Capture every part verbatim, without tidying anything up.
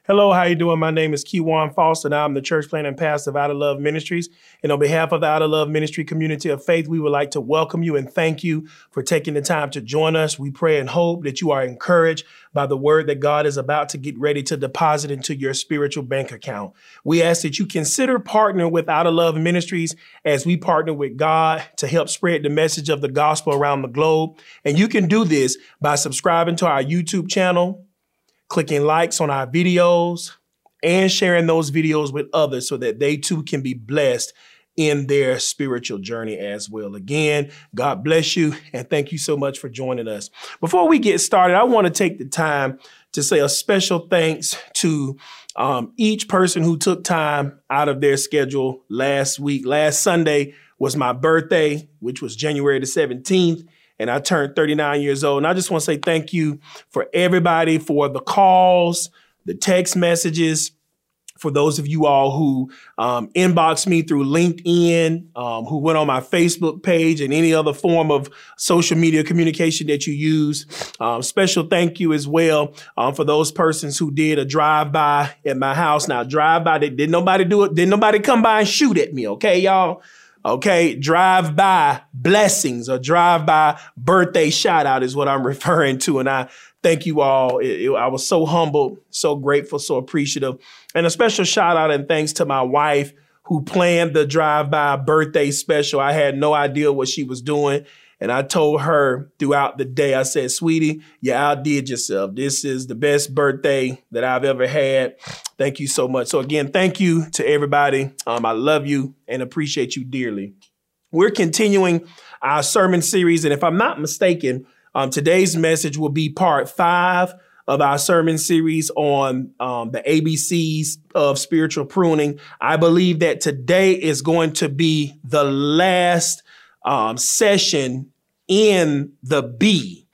Hello, how you doing? My name is Keywan Foster, and I'm the church planter and pastor of Out of Love Ministries. And on behalf of the Out of Love Ministry community of faith, we would like to welcome you and thank you for taking the time to join us. We pray and hope that you are encouraged by the word that God is about to get ready to deposit into your spiritual bank account. We ask that you consider partnering with Out of Love Ministries as we partner with God to help spread the message of the gospel around the globe. And you can do this by subscribing to our YouTube channel, clicking likes on our videos, and sharing those videos with others so that they too can be blessed in their spiritual journey as well. Again, God bless you, and thank you so much for joining us. Before we get started, I want to take the time to say a special thanks to um, each person who took time out of their schedule last week. Last Sunday was my birthday, which was January the seventeenth. And I turned thirty-nine years old. And I just want to say thank you for everybody, for the calls, the text messages, for those of you all who um, inboxed me through LinkedIn, um, who went on my Facebook page and any other form of social media communication that you use. Um, special thank you as well um, for those persons who did a drive-by at my house. Now, drive-by, didn't nobody do it. Didn't nobody come by and shoot at me. Okay, y'all? Okay, drive-by blessings or drive-by birthday shout-out is what I'm referring to. And I thank you all. It, it, I was so humbled, so grateful, so appreciative. And a special shout-out and thanks to my wife who planned the drive-by birthday special. I had no idea what she was doing. And I told her throughout the day, I said, sweetie, you outdid yourself. This is the best birthday that I've ever had. Thank you so much. So again, thank you to everybody. Um, I love you and appreciate you dearly. We're continuing our sermon series. And if I'm not mistaken, um, today's message will be part five of our sermon series on um, the A B Cs of spiritual pruning. I believe that today is going to be the last um, session in the B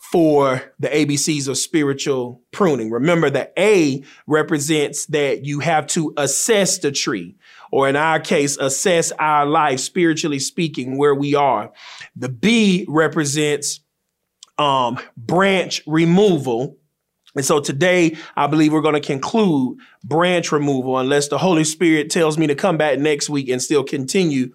for the A B Cs of spiritual pruning. Remember, the A represents that you have to assess the tree, or in our case, assess our life, spiritually speaking, where we are. The B represents um, branch removal. And so today, I believe we're going to conclude branch removal, unless the Holy Spirit tells me to come back next week and still continue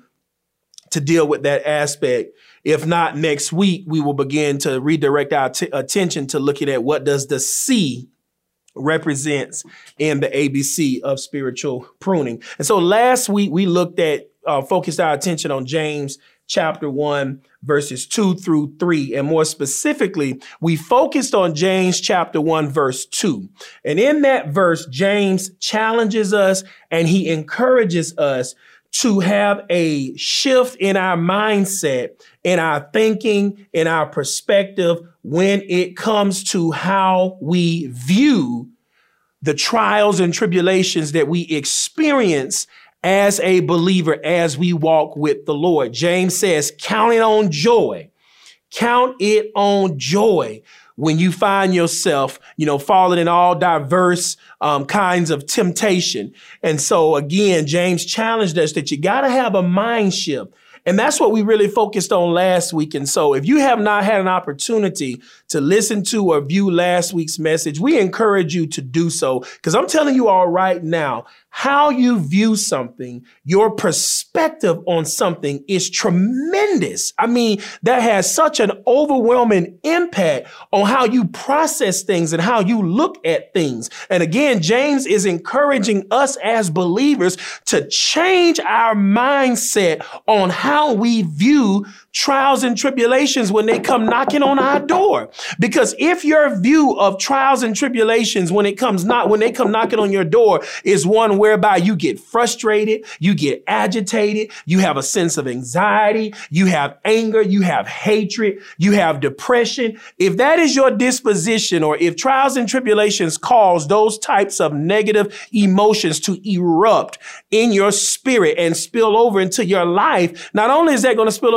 to deal with that aspect. If not, next week, we will begin to redirect our t- attention to looking at what does the C represents in the A B C of spiritual pruning. And so last week, we looked at, uh, focused our attention on James chapter one, verses two through three. And more specifically, we focused on James chapter one, verse two. And in that verse, James challenges us and he encourages us to have a shift in our mindset, in our thinking, in our perspective when it comes to how we view the trials and tribulations that we experience as a believer as we walk with the Lord. James says, count it on joy. Count it on joy when you find yourself, you know, falling in all diverse um, kinds of temptation. And so again, James challenged us that you got to have a mind shift. And that's what we really focused on last week. And so if you have not had an opportunity to listen to or view last week's message, we encourage you to do so. Because I'm telling you all right now, how you view something, your perspective on something is tremendous. I mean, that has such an overwhelming impact on how you process things and how you look at things. And again, James is encouraging us as believers to change our mindset on how we view trials and tribulations when they come knocking on our door. Because if your view of trials and tribulations when it comes not when they come knocking on your door is one whereby you get frustrated, you get agitated, you have a sense of anxiety, you have anger, you have hatred, you have depression. If that is your disposition, or if trials and tribulations cause those types of negative emotions to erupt in your spirit and spill over into your life, not only is that going to spill over into your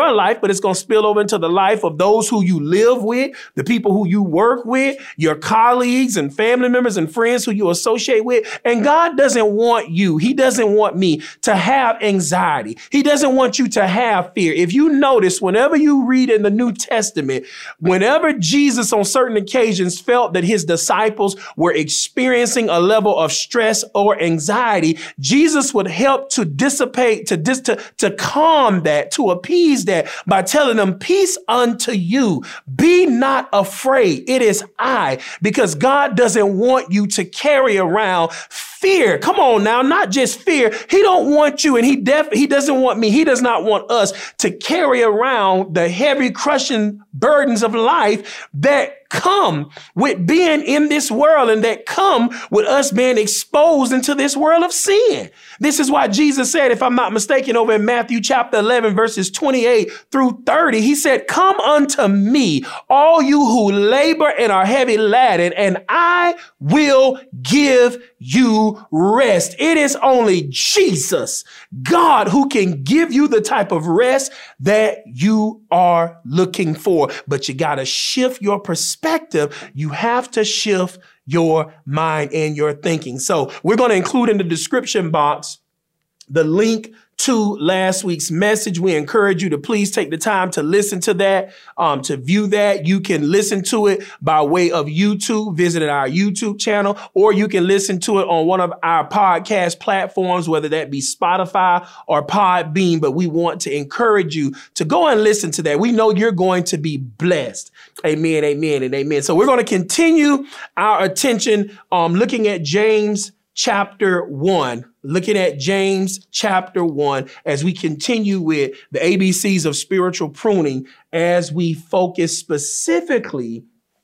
your life, but it's going to spill over into the life of those who you live with, the people who you work with, your colleagues and family members and friends who you associate with. And God doesn't want you, he doesn't want me to have anxiety. He doesn't want you to have fear. If you notice, whenever you read in the New Testament, whenever Jesus on certain occasions felt that his disciples were experiencing a level of stress or anxiety, Jesus would help to dissipate, to, dis- to, to calm that, to appease that by telling them, peace unto you. Be not afraid. It is I, because God doesn't want you to carry around fear. Come on now, not just fear. He don't want you, and he def- he doesn't want me. He does not want us to carry around the heavy, crushing burdens of life that come with being in this world and that come with us being exposed into this world of sin. This is why Jesus said, if I'm not mistaken, over in Matthew chapter eleven, verses twenty-eight through thirty, he said, come unto me, all you who labor and are heavy laden, and I will give you rest. It is only Jesus, God, who can give you the type of rest that you are looking for. But you got to shift your perspective. You have to shift your mind and your thinking. So we're going to include in the description box the link to last week's message. We encourage you to please take the time to listen to that, um, to view that. You can listen to it by way of YouTube, visit our YouTube channel, or you can listen to it on one of our podcast platforms, whether that be Spotify or Podbean. But we want to encourage you to go and listen to that. We know you're going to be blessed. Amen, amen, and amen. So we're going to continue our attention um, looking at James chapter one. Looking at James chapter one as we continue with the A B Cs of spiritual pruning, as we focus specifically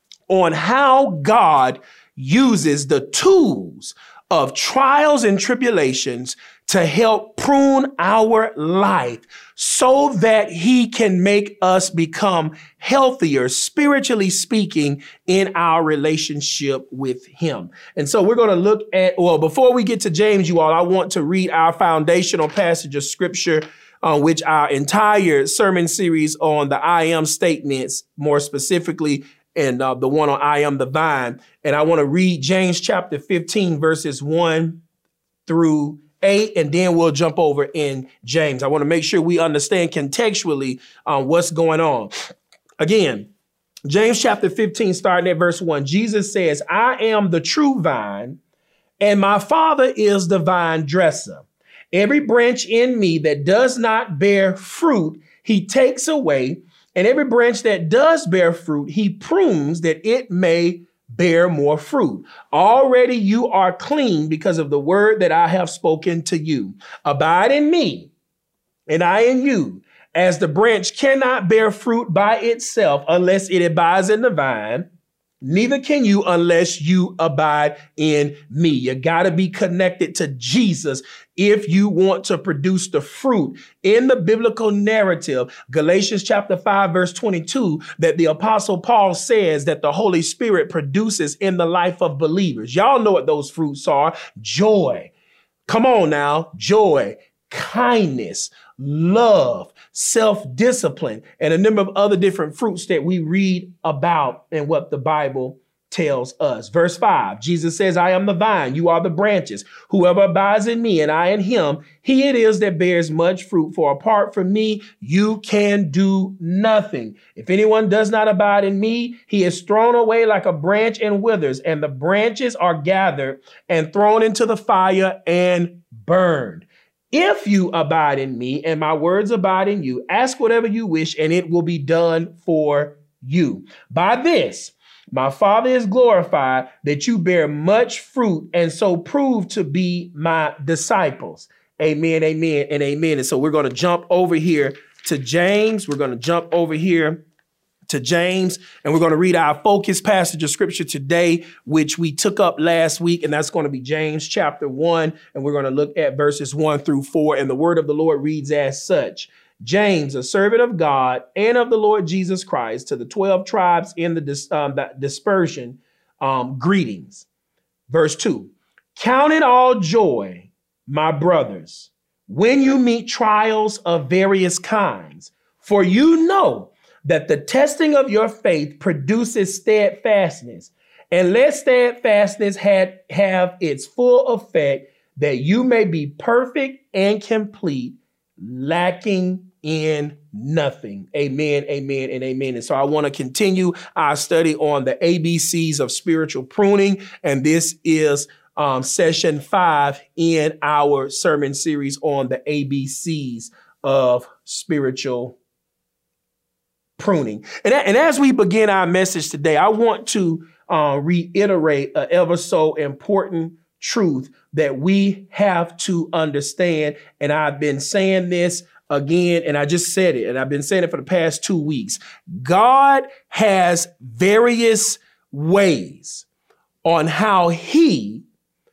on how God uses the tools of trials and tribulations to help prune our life so that he can make us become healthier, spiritually speaking, in our relationship with him. And so we're going to look at, well, before we get to James, you all, I want to read our foundational passage of scripture, on uh, which our entire sermon series on the I am statements, more specifically, and uh, the one on I am the vine. And I want to read James chapter fifteen, verses one through eight, and then we'll jump over in James. I want to make sure we understand contextually um, what's going on. Again, James chapter fifteen, starting at verse one, Jesus says, I am the true vine, and my Father is the vine dresser. Every branch in me that does not bear fruit, he takes away, and every branch that does bear fruit, he prunes that it may bear more fruit. Already you are clean because of the word that I have spoken to you. Abide in me, and I in you. As the branch cannot bear fruit by itself unless it abides in the vine, neither can you unless you abide in me. You got to be connected to Jesus if you want to produce the fruit in the biblical narrative. Galatians chapter five, verse twenty-two, that the apostle Paul says that the Holy Spirit produces in the life of believers. Y'all know what those fruits are. Joy. Come on now. Joy, kindness, love, self-discipline, and a number of other different fruits that we read about in what the Bible tells us. Verse five, Jesus says, I am the vine, you are the branches. Whoever abides in me and I in him, he it is that bears much fruit. For apart from me, you can do nothing. If anyone does not abide in me, he is thrown away like a branch and withers, and the branches are gathered and thrown into the fire and burned. If you abide in me and my words abide in you, ask whatever you wish and it will be done for you. By this, my Father is glorified, that you bear much fruit and so prove to be my disciples. Amen, amen, and amen. And so we're going to jump over here to James. We're going to jump over here to James, and we're going to read our focus passage of scripture today, which we took up last week, and that's going to be James chapter one, and we're going to look at verses one through four, and the word of the Lord reads as such. James, a servant of God and of the Lord Jesus Christ, to the twelve tribes in the, dis- um, the dispersion, um, greetings. Verse two, count it all joy, my brothers, when you meet trials of various kinds, For you know that the testing of your faith produces steadfastness, and let steadfastness had, have its full effect, that you may be perfect and complete, lacking in nothing. Amen, amen, and amen. And so I want to continue our study on the A B Cs of spiritual pruning. And this is um, session five in our sermon series on the A B Cs of spiritual pruning. And, and as we begin our message today, I want to uh, reiterate an ever so important truth that we have to understand. And I've been saying this again, and I just said it, and I've been saying it for the past two weeks. God has various ways on how he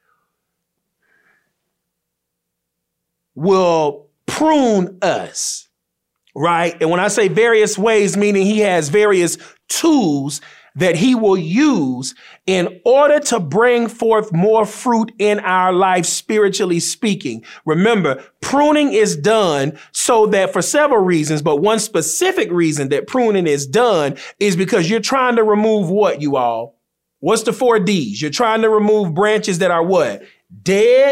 will prune us. Right? And when I say various ways, meaning he has various tools that he will use in order to bring forth more fruit in our life, spiritually speaking. Remember, pruning is done so that for several reasons, but one specific reason that pruning is done is because you're trying to remove what, you all? What's the four D's? You're trying to remove branches that are what? Dead,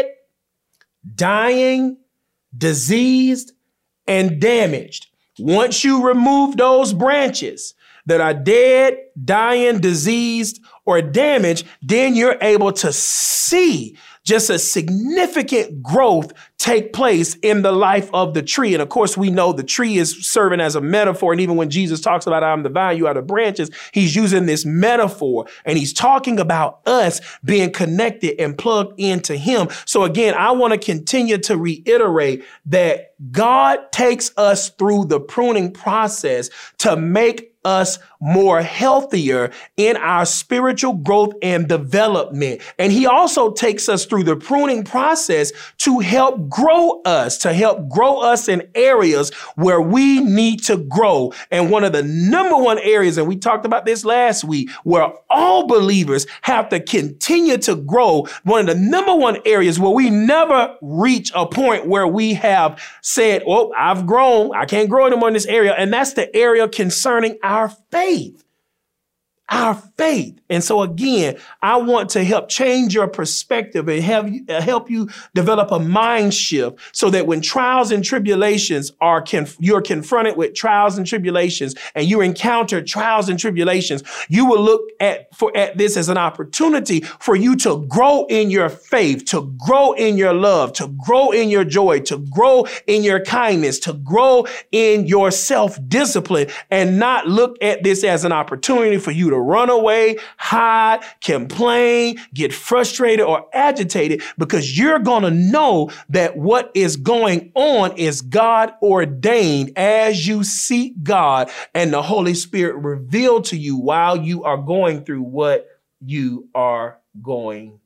dying, diseased, and damaged. Once you remove those branches that are dead, dying, diseased, or damaged, then you're able to see just a significant growth take place in the life of the tree. And of course, we know the tree is serving as a metaphor. And even when Jesus talks about I'm the vine, you are the branches, he's using this metaphor and he's talking about us being connected and plugged into him. So again, I want to continue to reiterate that God takes us through the pruning process to make us more healthier in our spiritual growth and development. And he also takes us through the pruning process to help grow us, to help grow us in areas where we need to grow. And one of the number one areas, and we talked about this last week, where all believers have to continue to grow, one of the number one areas where we never reach a point where we have said, oh, I've grown, I can't grow anymore in this area. And that's the area concerning our faith. Our faith. And so again, I want to help change your perspective and have you, uh, help you develop a mind shift so that when trials and tribulations are, conf- you're confronted with trials and tribulations and you encounter trials and tribulations, you will look at, for, at this as an opportunity for you to grow in your faith, to grow in your love, to grow in your joy, to grow in your kindness, to grow in your self-discipline, and not look at this as an opportunity for you to run away, hide, complain, get frustrated or agitated, because you're going to know that what is going on is God ordained as you seek God and the Holy Spirit revealed to you while you are going through what you are going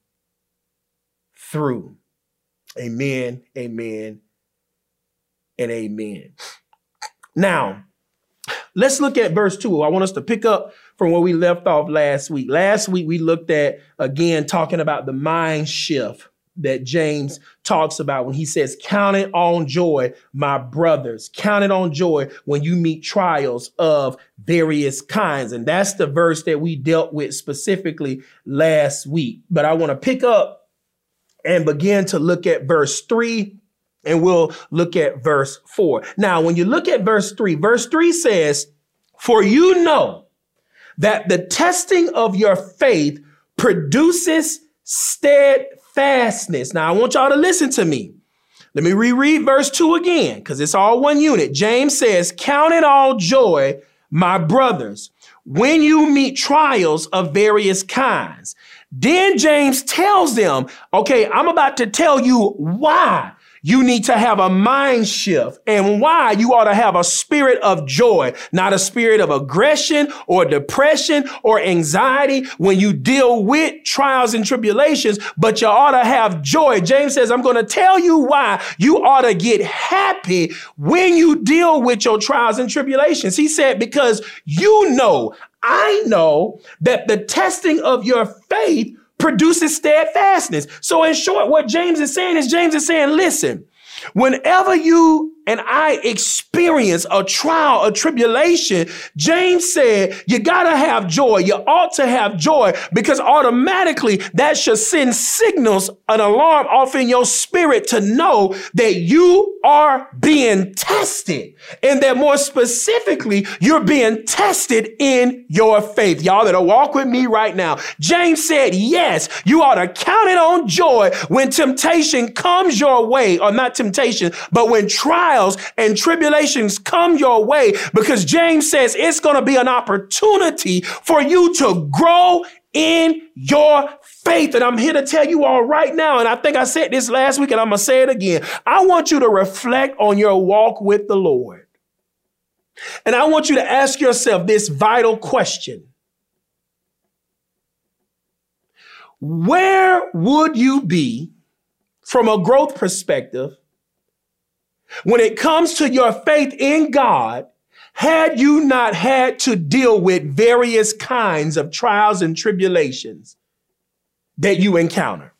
through. Amen, amen, and amen. Now, let's look at verse two. I want us to pick up from where we left off last week. Last week, we looked at, again, talking about the mind shift that James talks about when he says, count it on joy, my brothers. Count it on joy when you meet trials of various kinds. And that's the verse that we dealt with specifically last week. But I want to pick up and begin to look at verse three, and we'll look at verse four. Now, when you look at verse three, verse three says, for you know that the testing of your faith produces steadfastness. Now, I want y'all to listen to me. Let me reread verse two again, because it's all one unit. James says, count it all joy, my brothers, when you meet trials of various kinds. Then James tells them, okay, I'm about to tell you why you need to have a mind shift and why you ought to have a spirit of joy, not a spirit of aggression or depression or anxiety when you deal with trials and tribulations, but you ought to have joy. James says, I'm going to tell you why you ought to get happy when you deal with your trials and tribulations. He said, because you know, I know that the testing of your faith produces steadfastness. So in short, what James is saying is James is saying, listen, whenever you and I experience a trial, a tribulation, James said, you got to have joy. You ought to have joy because automatically that should send signals, an alarm off in your spirit to know that you are being tested and that more specifically, you're being tested in your faith. Y'all that walk with me right now. James said, yes, you ought to count it on joy when temptation comes your way, or not temptation, but when trials and tribulations come your way, because James says it's going to be an opportunity for you to grow in your faith. And I'm here to tell you all right now, and I think I said this last week and I'm going to say it again. I want you to reflect on your walk with the Lord. And I want you to ask yourself this vital question. Where would you be from a growth perspective when it comes to your faith in God, had you not had to deal with various kinds of trials and tribulations that you encounter?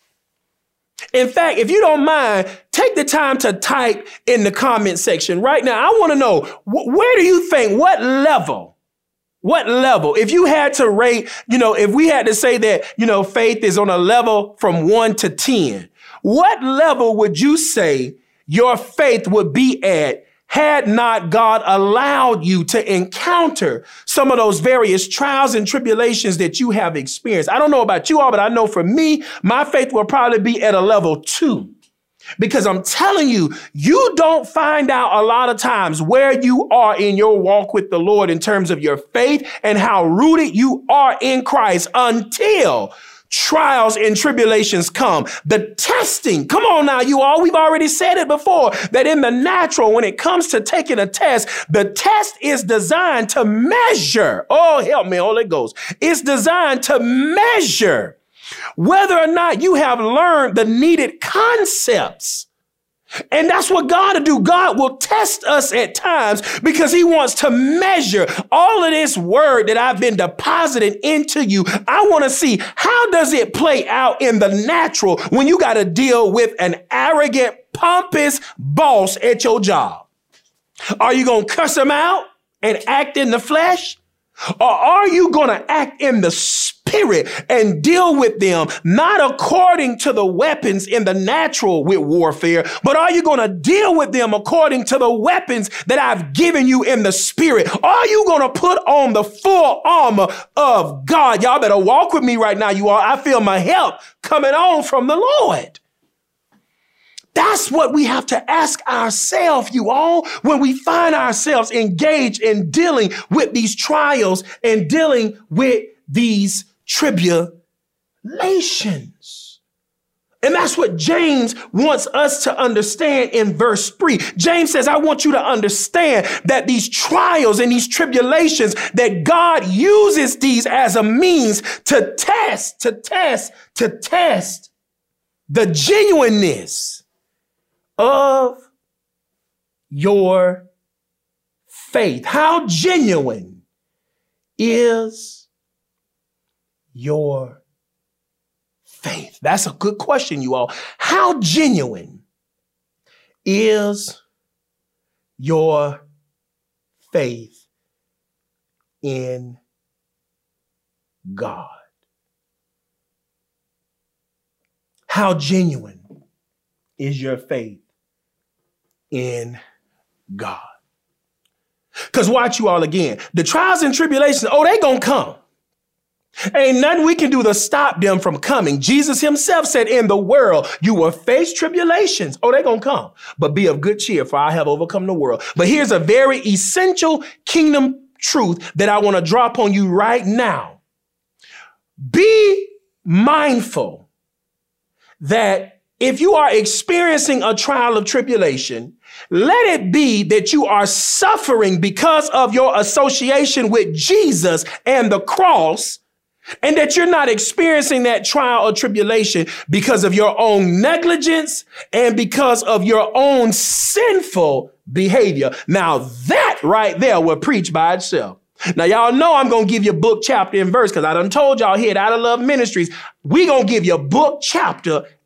In fact, if you don't mind, take the time to type in the comment section right now. I want to know, wh- where do you think, what level, what level, if you had to rate, you know, if we had to say that, you know, faith is on a level from one to ten, what level would you say your faith would be at had not God allowed you to encounter some of those various trials and tribulations that you have experienced? I don't know about you all, but I know for me, my faith will probably be at a level two. Because I'm telling you, you don't find out a lot of times where you are in your walk with the Lord in terms of your faith and how rooted you are in Christ until trials and tribulations come. The testing, come on now, you all, we've already said it before, that in the natural, when it comes to taking a test, the test is designed to measure. Oh, help me, Holy Ghost. It's designed to measure whether or not you have learned the needed concepts. And that's what God will do. God will test us at times because he wants to measure all of this word that I've been depositing into you. I want to see, how does it play out in the natural when you got to deal with an arrogant, pompous boss at your job? Are you going to cuss him out and act in the flesh? Or are you going to act in the spirit and deal with them, not according to the weapons in the natural with warfare, but are you going to deal with them according to the weapons that I've given you in the spirit? Are you going to put on the full armor of God? Y'all better walk with me right now, you all. I feel my help coming on from the Lord. That's what we have to ask ourselves, you all, when we find ourselves engaged in dealing with these trials and dealing with these tribulations. And that's what James wants us to understand in verse three. James says, I want you to understand that these trials and these tribulations, that God uses these as a means to test, to test, to test the genuineness of your faith. How genuine is your faith? That's a good question, you all. How genuine is your faith in God? How genuine is your faith in God? Because watch you all again. The trials and tribulations, oh, they gonna come. Ain't nothing we can do to stop them from coming. Jesus himself said, in the world, you will face tribulations. Oh, they gonna come. But be of good cheer, for I have overcome the world. But here's a very essential kingdom truth that I want to drop on you right now. Be mindful that if you are experiencing a trial of tribulation, let it be that you are suffering because of your association with Jesus and the cross, and that you're not experiencing that trial or tribulation because of your own negligence and because of your own sinful behavior. Now that right there will preach by itself. Now, y'all know I'm going to give you book, chapter, and verse, because I done told y'all here at Out of Love Ministries, we going to give you book, chapter,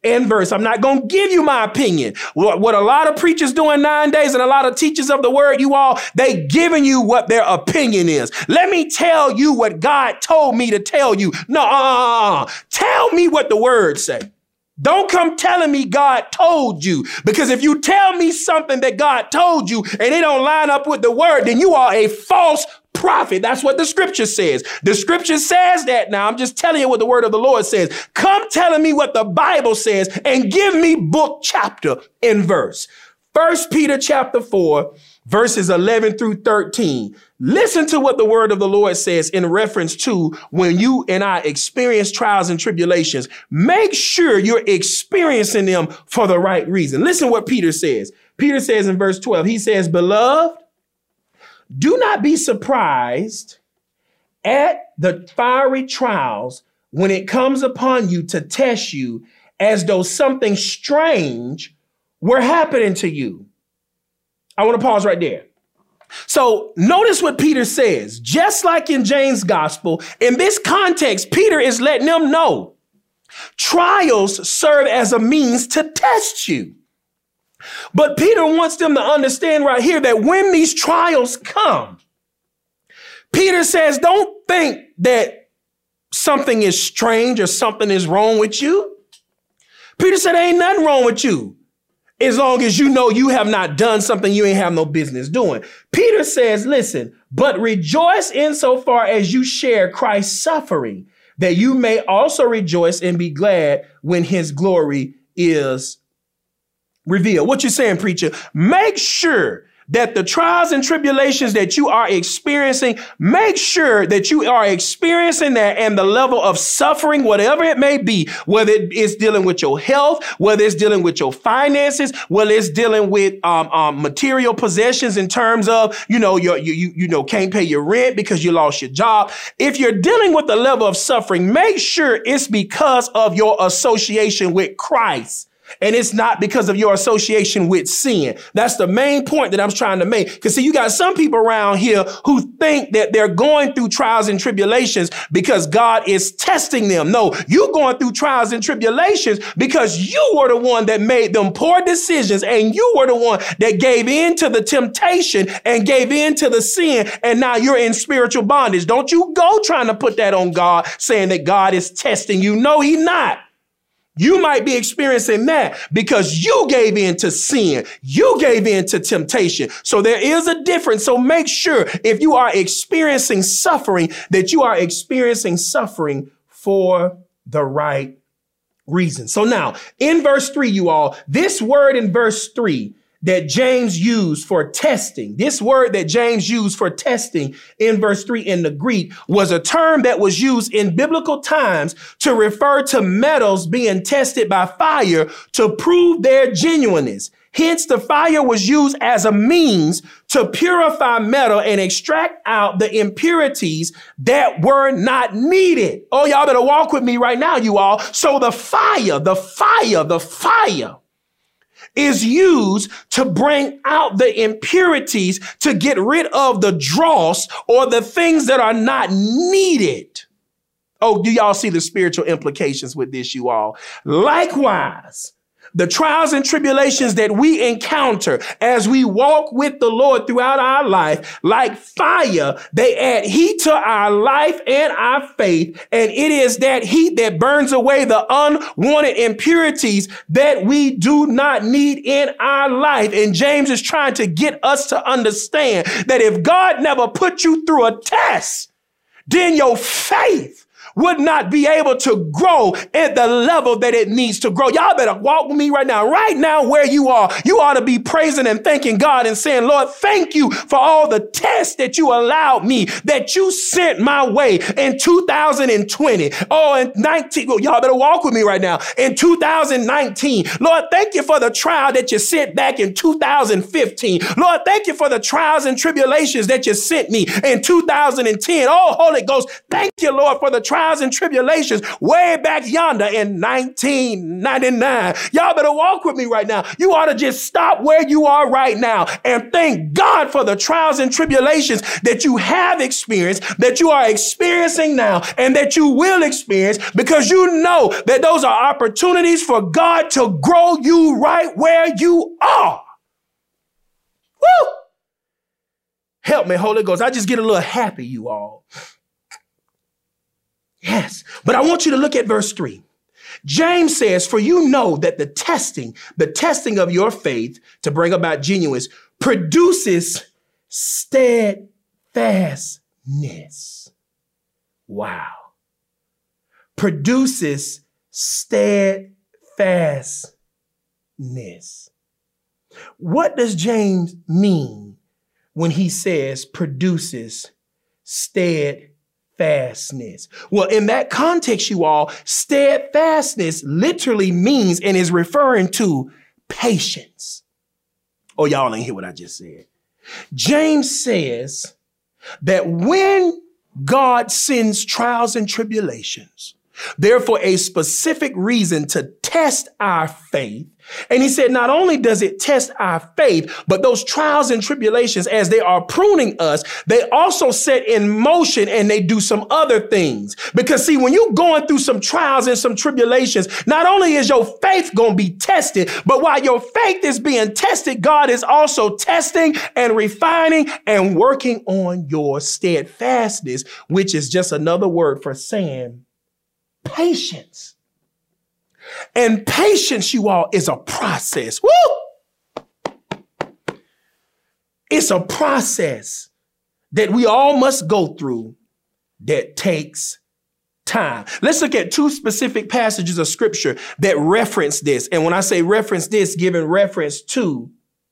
and verse. I'm not going to give you my opinion. What, what a lot of preachers doing nowadays and a lot of teachers of the word, you all, they giving you what their opinion is. Let me tell you what God told me to tell you. No, uh, tell me what the word say. Don't come telling me God told you, because if you tell me something that God told you and it don't line up with the word, then you are a false prophet. That's what the scripture says. The scripture says that. Now I'm just telling you what the word of the Lord says. Come telling me what the Bible says and give me book, chapter, and verse. First Peter chapter four, verses eleven through thirteen. Listen to what the word of the Lord says in reference to when you and I experience trials and tribulations. Make sure you're experiencing them for the right reason. Listen what Peter says. Peter says in verse twelve, he says, "Beloved, do not be surprised at the fiery trials when it comes upon you to test you as though something strange were happening to you." I want to pause right there. So notice what Peter says. Just like in James' gospel, in this context, Peter is letting them know trials serve as a means to test you. But Peter wants them to understand right here that when these trials come, Peter says, don't think that something is strange or something is wrong with you. Peter said, ain't nothing wrong with you, as long as you know you have not done something you ain't have no business doing. Peter says, listen, but rejoice insofar as you share Christ's suffering, that you may also rejoice and be glad when his glory is revealed. What you saying, preacher? Make sure that the trials and tribulations that you are experiencing, make sure that you are experiencing that, and the level of suffering, whatever it may be, whether it's dealing with your health, whether it's dealing with your finances, whether it's dealing with um, um, material possessions in terms of, you know, your, you, you, you know, can't pay your rent because you lost your job. If you're dealing with the level of suffering, make sure it's because of your association with Christ. And it's not because of your association with sin. That's the main point that I'm trying to make. Because see, you got some people around here who think that they're going through trials and tribulations because God is testing them. No, you're going through trials and tribulations because you were the one that made them poor decisions, and you were the one that gave in to the temptation and gave in to the sin. And now you're in spiritual bondage. Don't you go trying to put that on God, saying that God is testing you. No, he's not. You might be experiencing that because you gave in to sin. You gave in to temptation. So there is a difference. So make sure if you are experiencing suffering, that you are experiencing suffering for the right reason. So now in verse three, you all, this word in verse three that James used for testing, this word that James used for testing in verse three in the Greek was a term that was used in biblical times to refer to metals being tested by fire to prove their genuineness. Hence, the fire was used as a means to purify metal and extract out the impurities that were not needed. Oh, y'all better walk with me right now, you all. So the fire, the fire, the fire is used to bring out the impurities, to get rid of the dross or the things that are not needed. Oh, do y'all see the spiritual implications with this, you all? Likewise, the trials and tribulations that we encounter as we walk with the Lord throughout our life, like fire, they add heat to our life and our faith. And it is that heat that burns away the unwanted impurities that we do not need in our life. And James is trying to get us to understand that if God never put you through a test, then your faith would not be able to grow at the level that it needs to grow. Y'all better walk with me right now. Right now, where you are, you ought to be praising and thanking God and saying, Lord, thank you for all the tests that you allowed me, that you sent my way in two thousand twenty. Oh, in nineteen, well, y'all better walk with me right now. In two thousand nineteen, Lord, thank you for the trial that you sent back in two thousand fifteen. Lord, thank you for the trials and tribulations that you sent me in two thousand ten. Oh, Holy Ghost, thank you, Lord, for the trials trials and tribulations way back yonder in nineteen ninety-nine. Y'all better walk with me right now. You ought to just stop where you are right now and thank God for the trials and tribulations that you have experienced, that you are experiencing now, and that you will experience, because you know that those are opportunities for God to grow you right where you are. Woo! Help me, Holy Ghost. I just get a little happy, you all. Yes, but I want you to look at verse three. James says, for you know that the testing, the testing of your faith to bring about genuineness produces steadfastness. Wow. Produces steadfastness. What does James mean when he says produces steadfastness? Well, in that context, you all, steadfastness literally means and is referring to patience. Oh, y'all ain't hear what I just said. James says that when God sends trials and tribulations, therefore a specific reason to test our faith. And he said, not only does it test our faith, but those trials and tribulations, as they are pruning us, they also set in motion and they do some other things. Because see, when you're going through some trials and some tribulations, not only is your faith going to be tested, but while your faith is being tested, God is also testing and refining and working on your steadfastness, which is just another word for saying patience. And patience, you all, is a process. Woo! It's a process that we all must go through that takes time. Let's look at two specific passages of scripture that reference this. And when I say reference this, giving reference to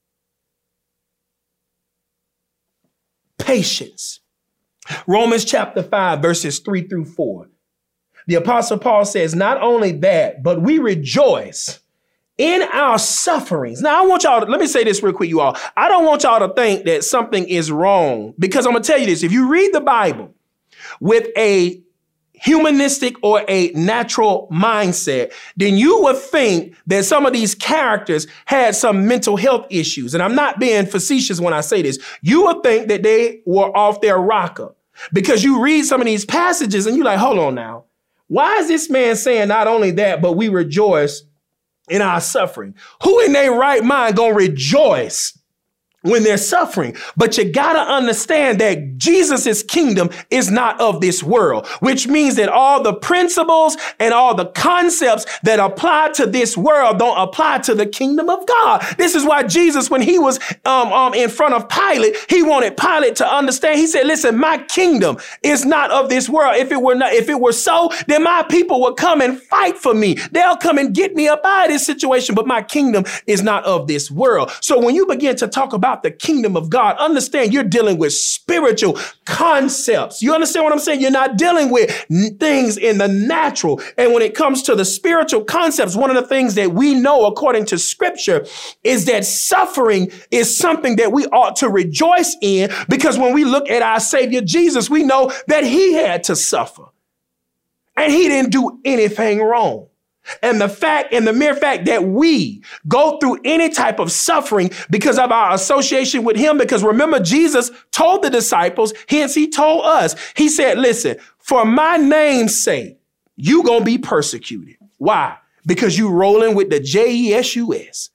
patience. Romans chapter five, verses three through four. The Apostle Paul says, not only that, but we rejoice in our sufferings. Now, I want y'all to, let me say this real quick, you all. I don't want y'all to think that something is wrong, because I'm going to tell you this. If you read the Bible with a humanistic or a natural mindset, then you would think that some of these characters had some mental health issues. And I'm not being facetious when I say this. You would think that they were off their rocker, because you read some of these passages and you're like, hold on now. Why is this man saying not only that, but we rejoice in our suffering? Who in their right mind gonna rejoice when they're suffering? But you gotta understand that Jesus's kingdom is not of this world, which means that all the principles and all the concepts that apply to this world don't apply to the kingdom of God. This is why Jesus, when he was um, um, in front of Pilate, he wanted Pilate to understand. He said, listen, my kingdom is not of this world. If it were not, if it were so, then my people would come and fight for me. They'll come and get me up out of this situation, but my kingdom is not of this world. So when you begin to talk about the kingdom of God, understand you're dealing with spiritual concepts. You understand what I'm saying? You're not dealing with things in the natural. And when it comes to the spiritual concepts, one of the things that we know according to scripture is that suffering is something that we ought to rejoice in, because when we look at our Savior Jesus, we know that he had to suffer and he didn't do anything wrong. And the fact and the mere fact that we go through any type of suffering because of our association with him, because remember, Jesus told the disciples, hence he told us, he said, listen, for my name's sake, you gonna be persecuted. Why? Because you rolling with the J E S U S.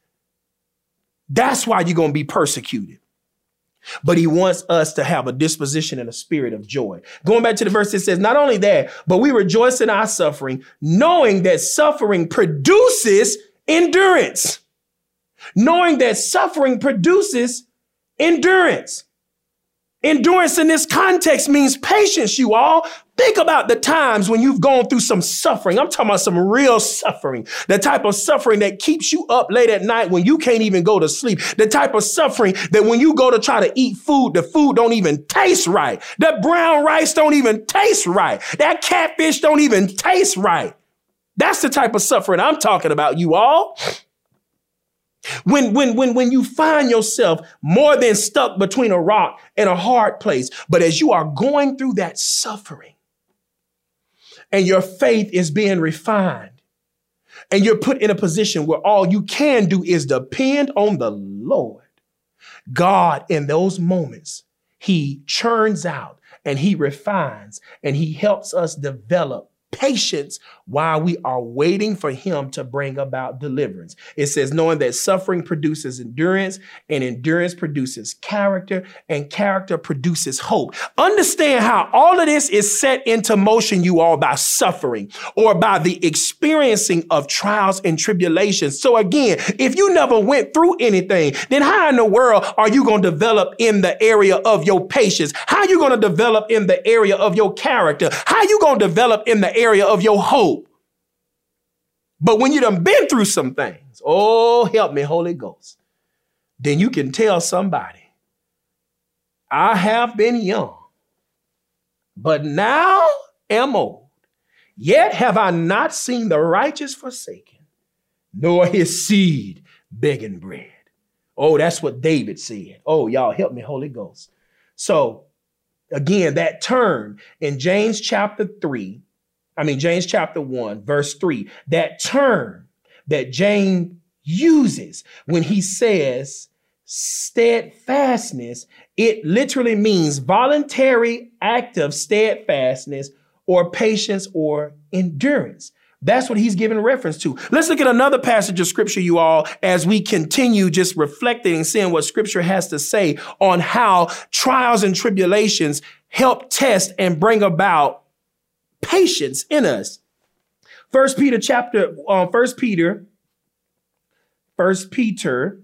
That's why you're gonna be persecuted. But he wants us to have a disposition and a spirit of joy. Going back to the verse, it says, not only that, but we rejoice in our suffering, knowing that suffering produces endurance. Knowing that suffering produces endurance. Endurance in this context means patience, you all. Think about the times when you've gone through some suffering. I'm talking about some real suffering. The type of suffering that keeps you up late at night when you can't even go to sleep. The type of suffering that when you go to try to eat food, the food don't even taste right. That brown rice don't even taste right. That catfish don't even taste right. That's the type of suffering I'm talking about, you all. When, when, when, when you find yourself more than stuck between a rock and a hard place, but as you are going through that suffering, and your faith is being refined, and you're put in a position where all you can do is depend on the Lord, God, in those moments, he churns out and he refines and he helps us develop patience while we are waiting for him to bring about deliverance. It says, knowing that suffering produces endurance, and endurance produces character, and character produces hope. Understand how all of this is set into motion, you all, by suffering or by the experiencing of trials and tribulations. So again, if you never went through anything, then how in the world are you going to develop in the area of your patience? How are you going to develop in the area of your character? How are you going to develop in the area of your hope? But when you done been through some things, oh, help me, Holy Ghost, then you can tell somebody, I have been young, but now am old. Yet have I not seen the righteous forsaken, nor his seed begging bread. Oh, that's what David said. Oh, y'all help me, Holy Ghost. So again, that term in James chapter three, I mean, James chapter one, verse three, that term that James uses when he says steadfastness, it literally means voluntary active steadfastness or patience or endurance. That's what he's giving reference to. Let's look at another passage of scripture, you all, as we continue just reflecting and seeing what scripture has to say on how trials and tribulations help test and bring about patience in us. First Peter chapter, um, First Peter, First Peter.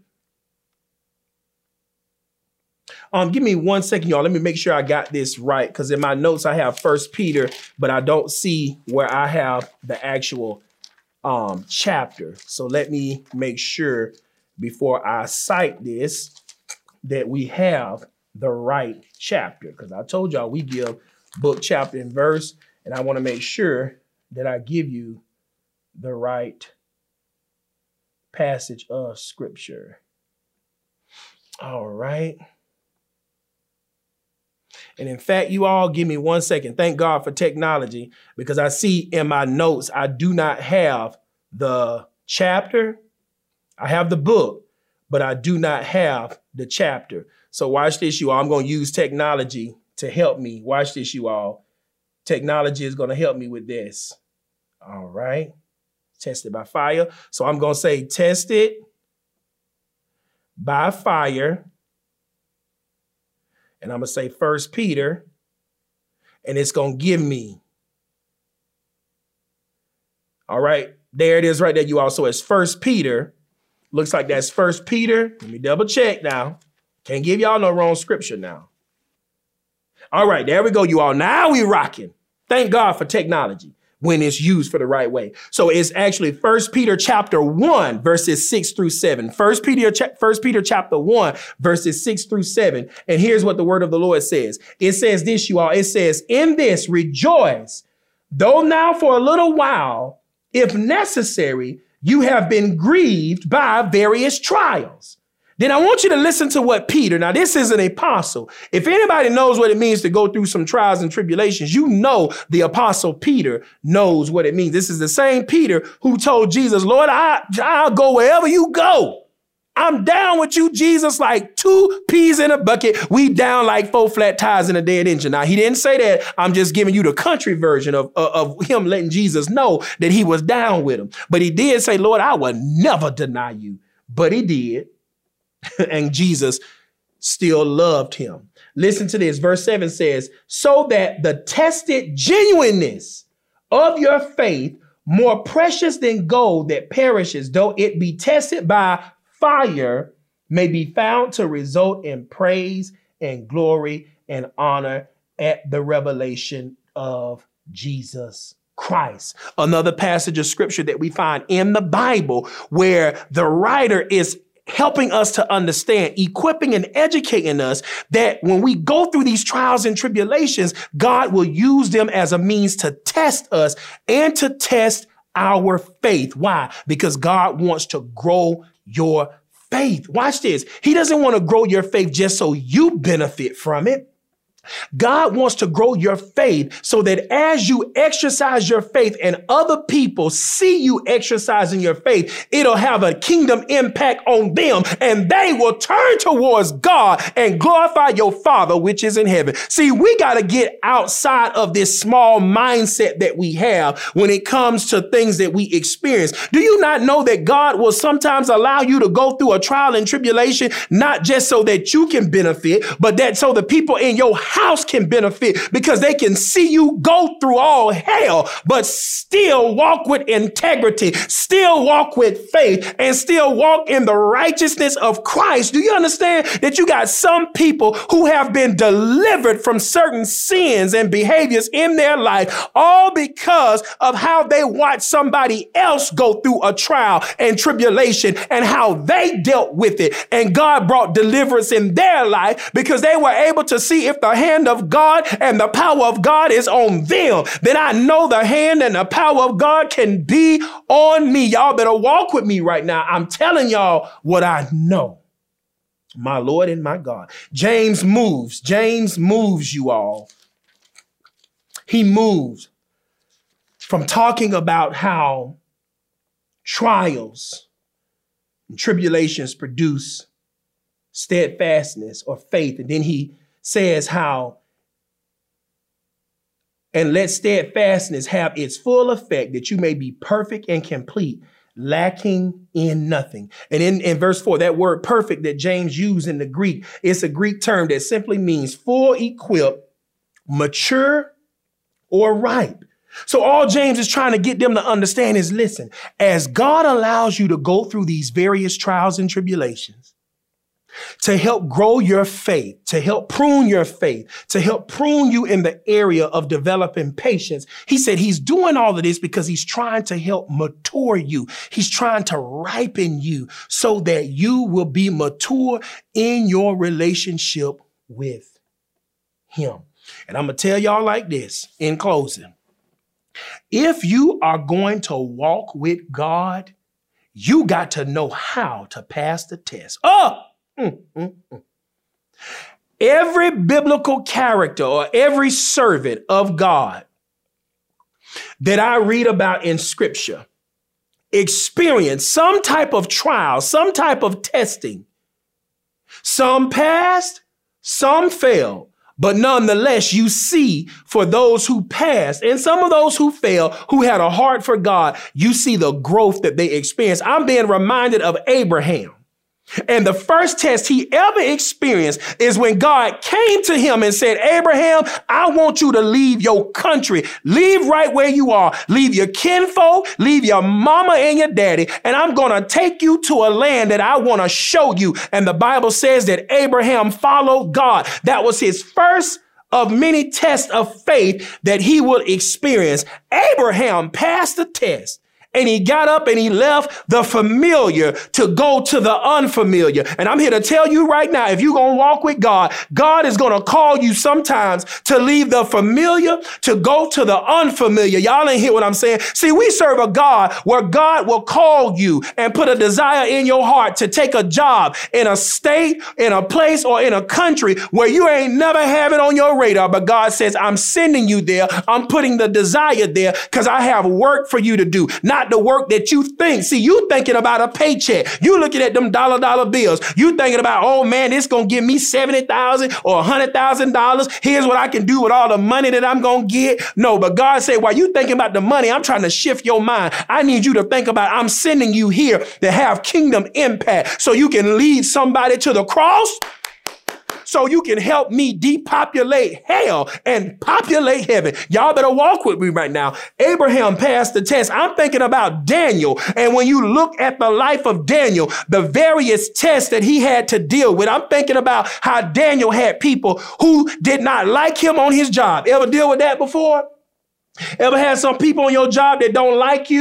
Um, give me one second, y'all. Let me make sure I got this right, because in my notes I have First Peter, but I don't see where I have the actual um, chapter. So let me make sure before I cite this that we have the right chapter, because I told y'all we give book, chapter, and verse. And I want to make sure that I give you the right passage of scripture. All right. And in fact, you all give me one second. Thank God for technology, because I see in my notes, I do not have the chapter. I have the book, but I do not have the chapter. So watch this, you all. I'm going to use technology to help me. Watch this, you all. Technology is going to help me with this. All right. Tested by fire. So I'm going to say tested by fire. And I'm going to say First Peter. And it's going to give me. All right. There it is right there, you all. So it's First Peter. Looks like that's First Peter. Let me double check now. Can't give y'all no wrong scripture now. All right, there we go, you all. Now we rocking. Thank God for technology when it's used for the right way. So it's actually First Peter chapter one, verses six through seven. First Peter, First Peter chapter one, verses six through seven. And here's what the word of the Lord says. It says this, you all. It says, in this rejoice, though now for a little while, if necessary, you have been grieved by various trials. Then I want you to listen to what Peter, now this is an apostle. If anybody knows what it means to go through some trials and tribulations, you know the apostle Peter knows what it means. This is the same Peter who told Jesus, Lord, I, I'll go wherever you go. I'm down with you, Jesus, like two peas in a bucket. We down like four flat tires in a dead engine. Now, he didn't say that. I'm just giving you the country version of, of, of him letting Jesus know that he was down with him. But he did say, Lord, I will never deny you. But he did. And Jesus still loved him. Listen to this. Verse seven says, so that the tested genuineness of your faith, more precious than gold that perishes, though it be tested by fire, may be found to result in praise and glory and honor at the revelation of Jesus Christ. Another passage of scripture that we find in the Bible where the writer is helping us to understand, equipping and educating us that when we go through these trials and tribulations, God will use them as a means to test us and to test our faith. Why? Because God wants to grow your faith. Watch this. He doesn't want to grow your faith just so you benefit from it. God wants to grow your faith so that as you exercise your faith and other people see you exercising your faith, it'll have a kingdom impact on them and they will turn towards God and glorify your Father, which is in heaven. See, we got to get outside of this small mindset that we have when it comes to things that we experience. Do you not know that God will sometimes allow you to go through a trial and tribulation, not just so that you can benefit, but that so the people in your house can benefit because they can see you go through all hell, but still walk with integrity, still walk with faith, and still walk in the righteousness of Christ. Do you understand that you got some people who have been delivered from certain sins and behaviors in their life, all because of how they watched somebody else go through a trial and tribulation and how they dealt with it. And God brought deliverance in their life because they were able to see if the hand of God and the power of God is on them, then I know the hand and the power of God can be on me. Y'all better walk with me right now. I'm telling y'all what I know. My Lord and my God. James moves. James moves you all. He moves from talking about how trials and tribulations produce steadfastness or faith. And then he says how and let steadfastness have its full effect, that you may be perfect and complete, lacking in nothing. And in, in verse four, that word perfect that James used in the Greek, it's a Greek term that simply means full, equipped, mature, or ripe. So all James is trying to get them to understand is, listen, as God allows you to go through these various trials and tribulations, to help grow your faith, to help prune your faith, to help prune you in the area of developing patience. He said he's doing all of this because he's trying to help mature you. He's trying to ripen you so that you will be mature in your relationship with him. And I'm going to tell y'all like this in closing. If you are going to walk with God, you got to know how to pass the test. Oh! Mm, mm, mm. Every biblical character or every servant of God that I read about in scripture experienced some type of trial, some type of testing. Some passed, some failed. But nonetheless, you see for those who passed and some of those who failed, who had a heart for God, you see the growth that they experienced. I'm being reminded of Abraham. And the first test he ever experienced is when God came to him and said, Abraham, I want you to leave your country. Leave right where you are. Leave your kinfolk, leave your mama and your daddy. And I'm going to take you to a land that I want to show you. And the Bible says that Abraham followed God. That was his first of many tests of faith that he would experience. Abraham passed the test. And he got up and he left the familiar to go to the unfamiliar. And I'm here to tell you right now, if you're going to walk with God, God is going to call you sometimes to leave the familiar to go to the unfamiliar. Y'all ain't hear what I'm saying. See, we serve a God where God will call you and put a desire in your heart to take a job in a state, in a place, or in a country where you ain't never have it on your radar. But God says, I'm sending you there. I'm putting the desire there because I have work for you to do. Not the work that you think. See, you thinking about a paycheck. You looking at them dollar dollar bills. You thinking about, oh man, it's going to give me seventy thousand dollars or one hundred thousand dollars. Here's what I can do with all the money that I'm going to get. No, but God said, while you thinking about the money, I'm trying to shift your mind. I need you to think about, I'm sending you here to have kingdom impact so you can lead somebody to the cross, so you can help me depopulate hell and populate heaven. Y'all better walk with me right now. Abraham passed the test. I'm thinking about Daniel. And when you look at the life of Daniel, the various tests that he had to deal with, I'm thinking about how Daniel had people who did not like him on his job. Ever deal with that before? Ever had some people on your job that don't like you?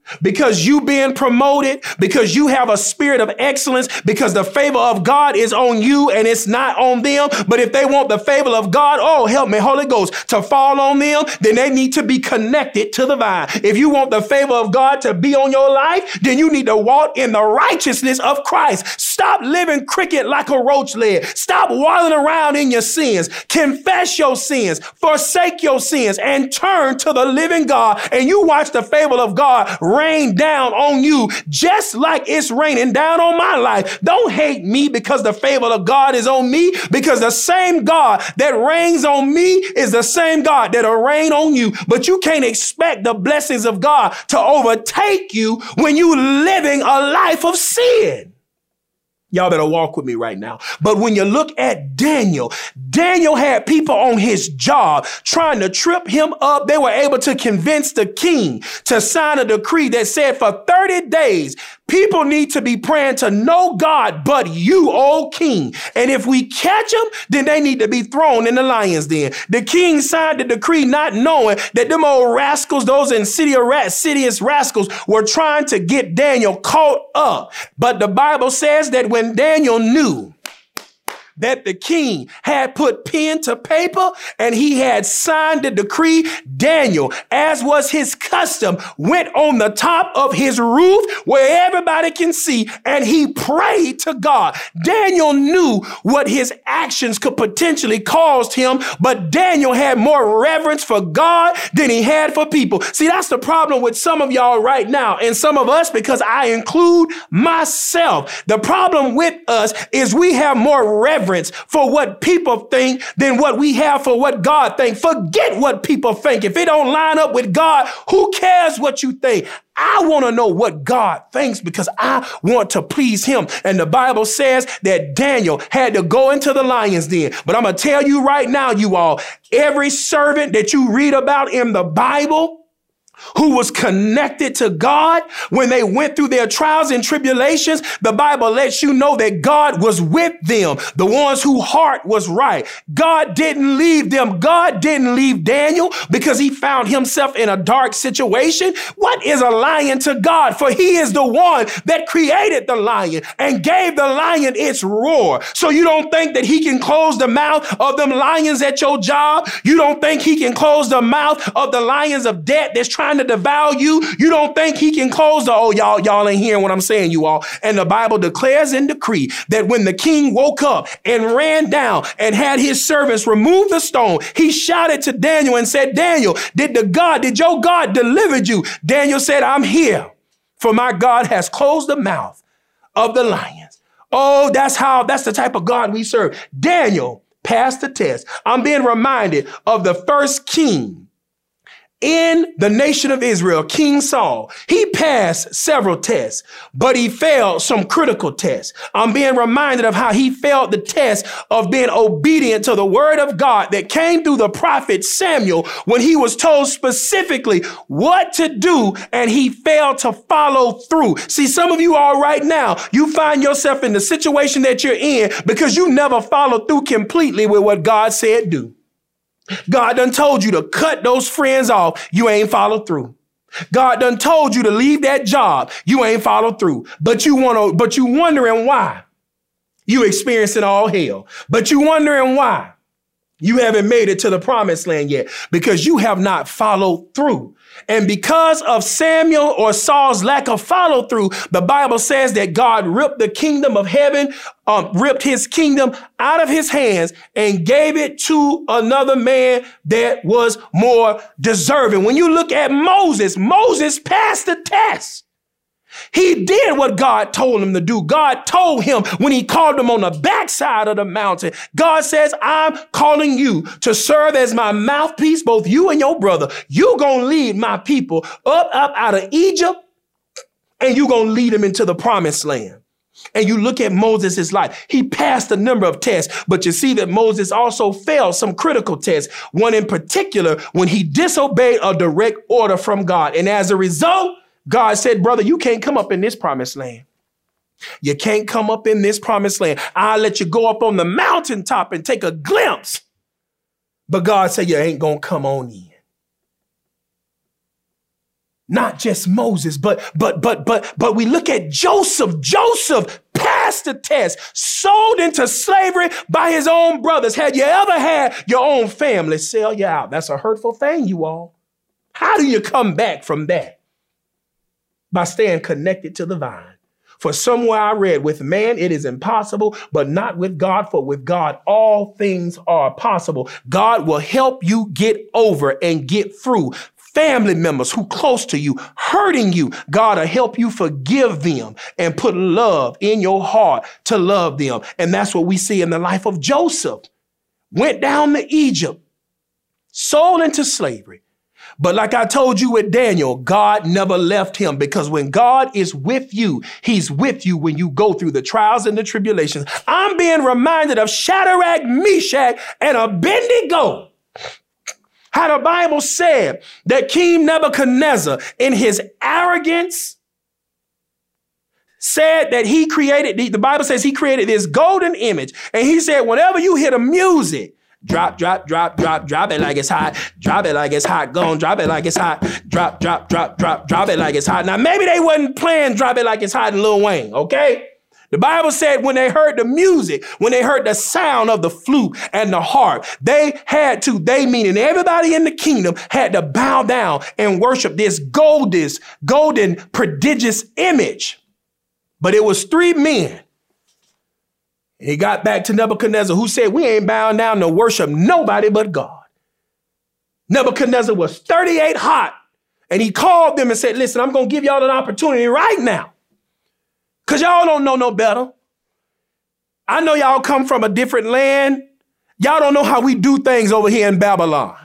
because you being promoted, because you have a spirit of excellence, because the favor of God is on you and it's not on them. But if they want the favor of God, oh, help me, Holy Ghost, to fall on them, then they need to be connected to the vine. If you want the favor of God to be on your life, then you need to walk in the righteousness of Christ. Stop living cricket like a roach leg. Stop wallowing around in your sins. Confess your sins, forsake your sins, and turn to the living God. And you watch the favor of God rain down on you just like it's raining down on my life. Don't hate me because the favor of God is on me, because the same God that rains on me is the same God that'll rain on you. But you can't expect the blessings of God to overtake you when you living a life of sin. Y'all better walk with me right now. But when you look at Daniel, Daniel had people on his job trying to trip him up. They were able to convince the king to sign a decree that said for thirty days, people need to be praying to no God but you, O king. And if we catch them, then they need to be thrown in the lion's den. The king signed the decree not knowing that them old rascals, those insidious rascals, were trying to get Daniel caught up. But the Bible says that when Daniel knew that the king had put pen to paper and he had signed the decree, Daniel, as was his custom, went on the top of his roof where everybody can see, and he prayed to God. Daniel knew what his actions could potentially cause him, but Daniel had more reverence for God than he had for people. See, that's the problem with some of y'all right now, and some of us, because I include myself. The problem with us is we have more reverence for what people think than what we have for what God thinks. Forget what people think. If it don't line up with God, who cares what you think? I want to know what God thinks because I want to please him. And the Bible says that Daniel had to go into the lion's den. But I'm going to tell you right now, you all, every servant that you read about in the Bible who was connected to God when they went through their trials and tribulations, the Bible lets you know that God was with them, the ones whose heart was right. God didn't leave them. God didn't leave Daniel because he found himself in a dark situation. What is a lion to God? For he is the one that created the lion and gave the lion its roar. So you don't think that he can close the mouth of them lions at your job? You don't think he can close the mouth of the lions of debt that's trying to devour you? You don't think he can close the, oh, y'all, y'all ain't hearing what I'm saying, you all. And the Bible declares and decree that when the king woke up and ran down and had his servants remove the stone, he shouted to Daniel and said, Daniel, did the God, did your God deliver you? Daniel said, I'm here, for my God has closed the mouth of the lions. Oh, that's how, that's the type of God we serve. Daniel passed the test. I'm being reminded of the first king in the nation of Israel, King Saul. He passed several tests, but he failed some critical tests. I'm being reminded of how he failed the test of being obedient to the word of God that came through the prophet Samuel when he was told specifically what to do, and he failed to follow through. See, some of you all right now, you find yourself in the situation that you're in because you never followed through completely with what God said do. God done told you to cut those friends off. You ain't followed through. God done told you to leave that job. You ain't followed through. But you want to, but you wondering why you experiencing all hell. But you wondering why you haven't made it to the promised land yet, because you have not followed through. And because of Samuel or Saul's lack of follow through, the Bible says that God ripped the kingdom of heaven, um, ripped his kingdom out of his hands and gave it to another man that was more deserving. When you look at Moses, Moses passed the test. He did what God told him to do. God told him when he called him on the backside of the mountain, God says, I'm calling you to serve as my mouthpiece, both you and your brother. You gonna lead my people up, up out of Egypt, and you gonna lead them into the promised land. And you look at Moses' life. He passed a number of tests, but you see that Moses also failed some critical tests. One in particular, when he disobeyed a direct order from God. And as a result, God said, brother, you can't come up in this promised land. You can't come up in this promised land. I'll let you go up on the mountaintop and take a glimpse. But God said, you ain't going to come on in. Not just Moses, but, but, but, but, but we look at Joseph. Joseph passed the test, sold into slavery by his own brothers. Had you ever had your own family sell you out? That's a hurtful thing, you all. How do you come back from that? By staying connected to the vine. For somewhere I read, with man it is impossible, but not with God, for with God all things are possible. God will help you get over and get through family members who close to you, hurting you. God will help you forgive them and put love in your heart to love them. And that's what we see in the life of Joseph. Went down to Egypt, sold into slavery. But like I told you with Daniel, God never left him, because when God is with you, he's with you when you go through the trials and the tribulations. I'm being reminded of Shadrach, Meshach, and Abednego. How the Bible said that King Nebuchadnezzar, in his arrogance, said that he created, the Bible says he created this golden image. And he said, whenever you hear the music, drop, drop, drop, drop, drop it like it's hot. Drop it like it's hot. Go on, drop it like it's hot. Drop, drop, drop, drop, drop it like it's hot. Now, maybe they wasn't playing Drop It Like It's Hot in Lil Wayne, okay? The Bible said when they heard the music, when they heard the sound of the flute and the harp, they had to, they meaning everybody in the kingdom, had to bow down and worship this golden, golden, prodigious image. But it was three men. He got back to Nebuchadnezzar, who said, we ain't bowing down to worship nobody but God. Nebuchadnezzar was thirty-eight hot, and he called them and said, listen, I'm going to give y'all an opportunity right now, because y'all don't know no better. I know y'all come from a different land. Y'all don't know how we do things over here in Babylon.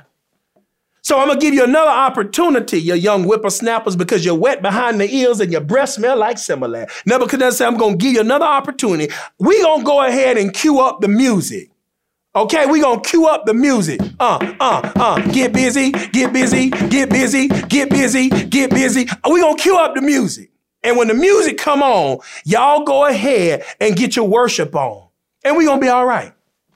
So I'm going to give you another opportunity, you young whippersnappers, because you're wet behind the ears and your breath smell like Similac. Nebuchadnezzar said, I'm going to give you another opportunity. We're going to go ahead and cue up the music. Okay, we're going to cue up the music. Uh, uh, uh, get busy, get busy, get busy, get busy, get busy. We're going to cue up the music. And when the music come on, y'all go ahead and get your worship on. And we're going to be all right.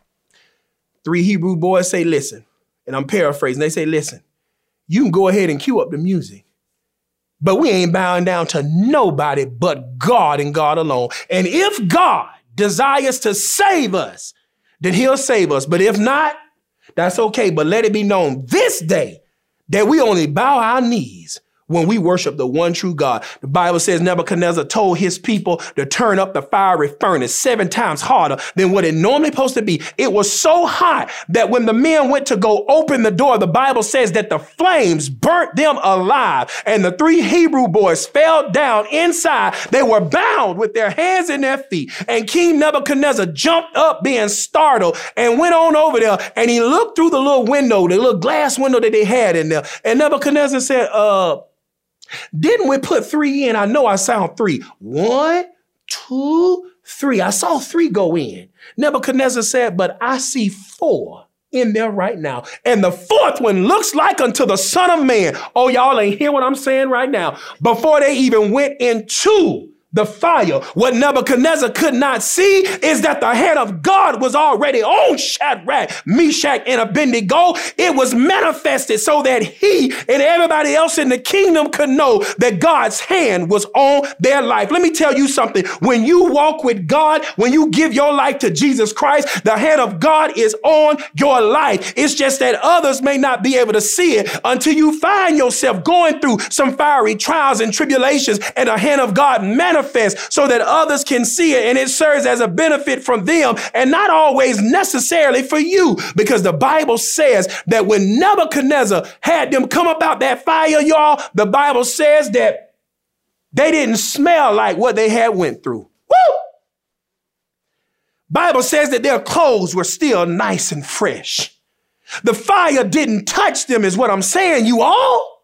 Three Hebrew boys say, listen. And I'm paraphrasing. They say, listen, you can go ahead and cue up the music, but we ain't bowing down to nobody but God and God alone. And if God desires to save us, then he'll save us. But if not, that's okay. But let it be known this day that we only bow our knees when we worship the one true God. The Bible says Nebuchadnezzar told his people to turn up the fiery furnace seven times harder than what it normally supposed to be. It was so hot that when the men went to go open the door, the Bible says that the flames burnt them alive, and the three Hebrew boys fell down inside. They were bound with their hands and their feet. And King Nebuchadnezzar jumped up being startled and went on over there, and he looked through the little window, the little glass window that they had in there. And Nebuchadnezzar said, uh, didn't we put three in? I know I sound three. One, two, three. I saw three go in. Nebuchadnezzar said, but I see four in there right now. And the fourth one looks like unto the Son of Man. Oh, y'all ain't hear what I'm saying right now. Before they even went into the fire, what Nebuchadnezzar could not see is that the hand of God was already on Shadrach, Meshach, and Abednego. It was manifested so that he and everybody else in the kingdom could know that God's hand was on their life. Let me tell you something. When you walk with God, when you give your life to Jesus Christ, the hand of God is on your life. It's just that others may not be able to see it until you find yourself going through some fiery trials and tribulations, and the hand of God manifests so that others can see it, and it serves as a benefit from them and not always necessarily for you, because the Bible says that when Nebuchadnezzar had them come up out that fire, y'all, the Bible says that they didn't smell like what they had went through. Woo! Bible says that their clothes were still nice and fresh. The fire didn't touch them, is what I'm saying, you all.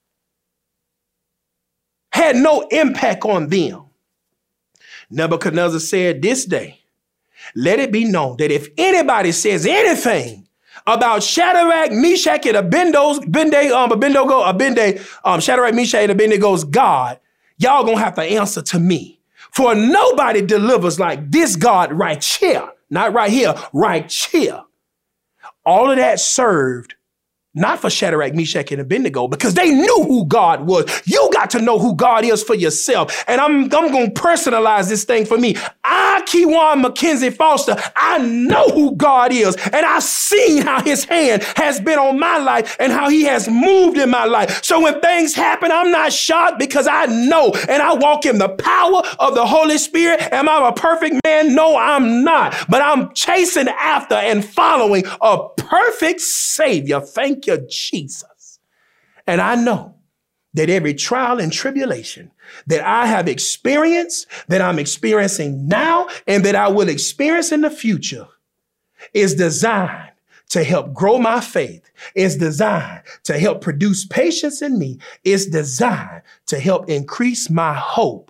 Had no impact on them. Nebuchadnezzar said, this day, let it be known that if anybody says anything about Shadrach, Meshach, and Abednego's, Abednego, um, Abednego, Abednego, um, Shadrach, Meshach, and Abednego's God, y'all gonna have to answer to me. For nobody delivers like this God right here, not right here, right here. All of that served Not for Shadrach, Meshach, and Abednego, because they knew who God was. You got to know who God is for yourself. And I'm, I'm going to personalize this thing for me. I, Kewan McKenzie Foster, I know who God is. And I've seen how his hand has been on my life and how he has moved in my life. So when things happen, I'm not shocked because I know and I walk in the power of the Holy Spirit. Am I a perfect man? No, I'm not. But I'm chasing after and following a perfect Savior. Thank you, Jesus. And I know that every trial and tribulation that I have experienced, that I'm experiencing now, and that I will experience in the future is designed to help grow my faith. It's designed to help produce patience in me. It's designed to help increase my hope.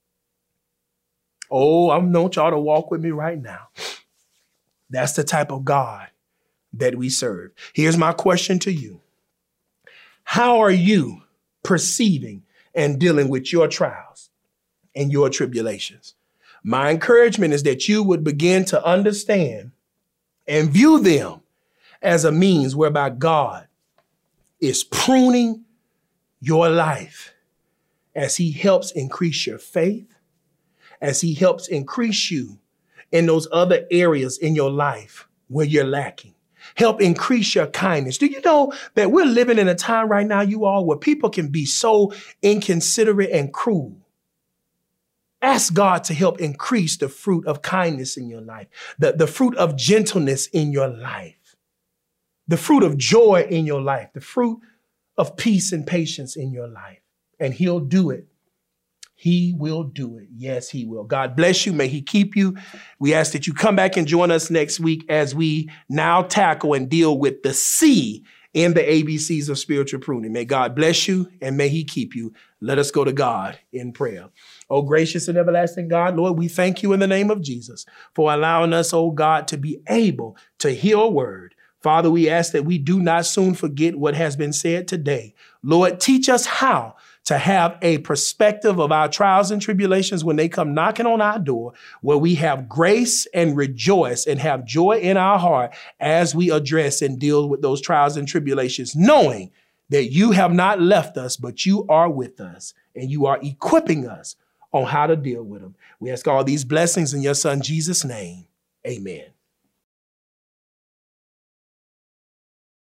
Oh, I want y'all to walk with me right now. That's the type of God that we serve. Here's my question to you. How are you perceiving and dealing with your trials and your tribulations? My encouragement is that you would begin to understand and view them as a means whereby God is pruning your life as he helps increase your faith, as he helps increase you in those other areas in your life where you're lacking. Help increase your kindness. Do you know that we're living in a time right now, you all, where people can be so inconsiderate and cruel? Ask God to help increase the fruit of kindness in your life, the, the fruit of gentleness in your life, the fruit of joy in your life, the fruit of peace and patience in your life. And he'll do it. He will do it. Yes, he will. God bless you. May he keep you. We ask that you come back and join us next week as we now tackle and deal with the C in the A B Cs of spiritual pruning. May God bless you and may he keep you. Let us go to God in prayer. Oh, gracious and everlasting God, Lord, we thank you in the name of Jesus for allowing us, oh God, to be able to hear a word. Father, we ask that we do not soon forget what has been said today. Lord, teach us how to have a perspective of our trials and tribulations when they come knocking on our door, where we have grace and rejoice and have joy in our heart as we address and deal with those trials and tribulations, knowing that you have not left us, but you are with us and you are equipping us on how to deal with them. We ask all these blessings in your son, Jesus' name. Amen.